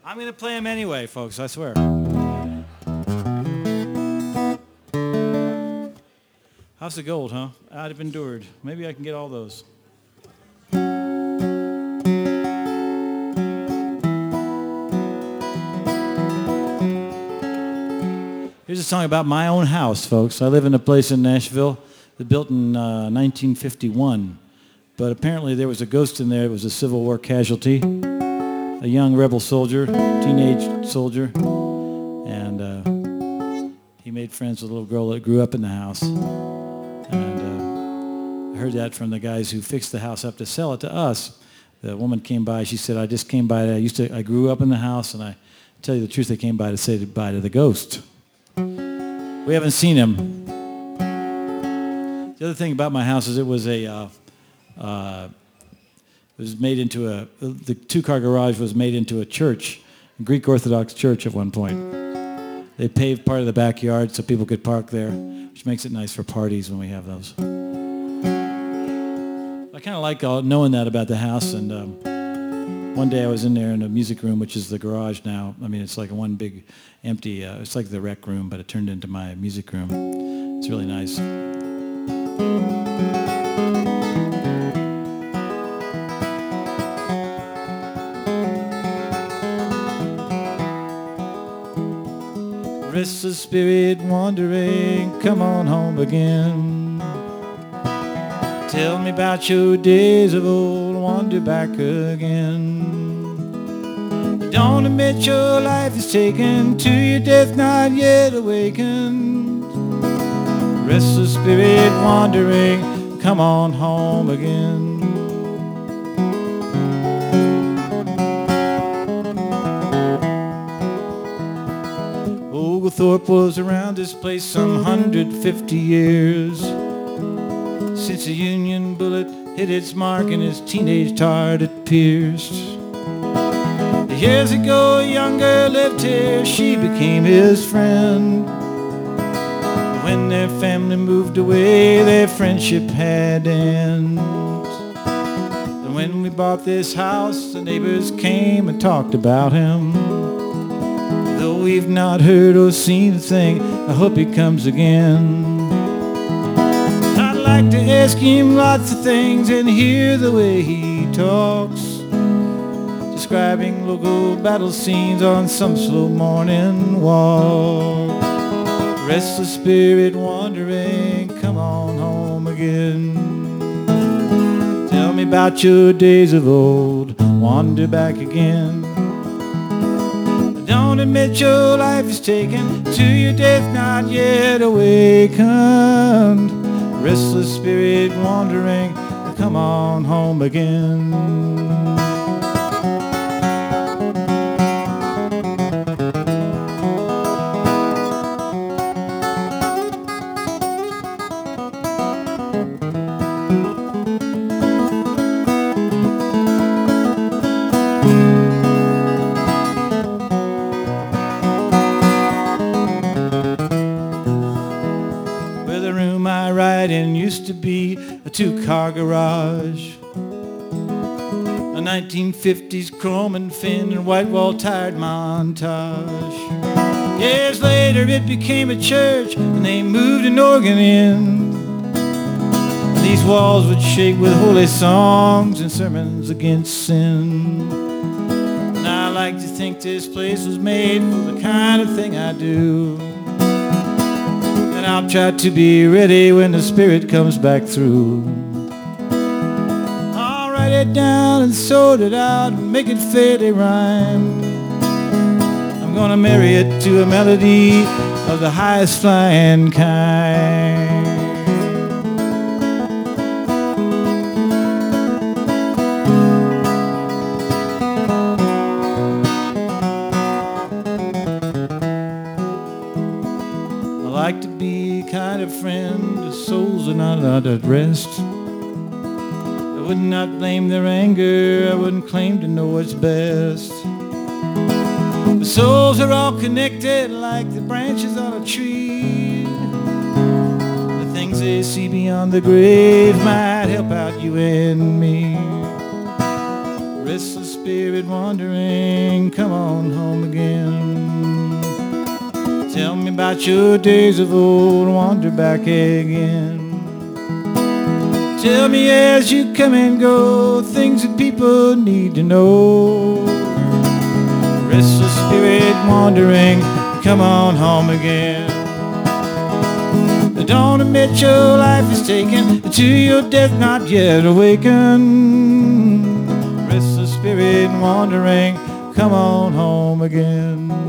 I'm going to play them anyway, folks, I swear. House of Gold, huh? I'd have endured. Maybe I can get all those. Here's a song about my own house, folks. I live in a place in Nashville that built in 1951. But apparently there was a ghost in there. It was a Civil War casualty, a young rebel soldier, teenage soldier. And he made friends with a little girl that grew up in the house. And I heard that from the guys who fixed the house up to sell it to us. The woman came by. She said, I just came by. I grew up in the house, and I tell you the truth, I came by to say goodbye to the ghost. We haven't seen him. The other thing about my house is it was the two-car garage was made into a church, a Greek Orthodox church at one point. They paved part of the backyard so people could park there, which makes it nice for parties when we have those. I kind of like knowing that about the house, and one day I was in there in a music room, which is the garage now. I mean, it's like one big empty, it's like the rec room, but it turned into my music room. It's really nice. Restless spirit wandering, come on home again. Tell me about your days of old, wander back again. Don't admit your life is taken, to your death not yet awakened. Restless spirit wandering, come on home again. Oglethorpe was around this place some 150 years, since a Union bullet hit its mark and his teenage heart it pierced. Years ago a young girl lived here, she became his friend. When their family moved away, their friendship had to end. And when we bought this house, the neighbors came and talked about him. Though we've not heard or seen a thing, I hope he comes again. I'd like to ask him lots of things and hear the way he talks, describing local battle scenes on some slow morning walk. Restless spirit wandering, come on home again. Tell me about your days of old, wander back again. Don't admit your life is taken, to your death not yet awakened. Restless spirit wandering, come on home again. Used to be a two-car garage, a 1950s chrome and fin and white wall tired montage. Years later it became a church and they moved an organ in. These walls would shake with holy songs and sermons against sin. And I like to think this place was made for the kind of thing I do. I'll try to be ready when the spirit comes back through. I'll write it down and sort it out and make it fairly rhyme. I'm gonna marry it to a melody of the highest flying kind. I like to be kind of friend, the souls are not at rest. I would not blame their anger, I wouldn't claim to know what's best. The souls are all connected like the branches on a tree. The things they see beyond the grave might help out you and me. Restless spirit wandering, come on home again. Tell me about your days of old, wander back again. Tell me as you come and go, things that people need to know. Restless spirit wandering, come on home again. Don't admit your life is taken, to your death not yet awakened. Restless spirit wandering, come on home again.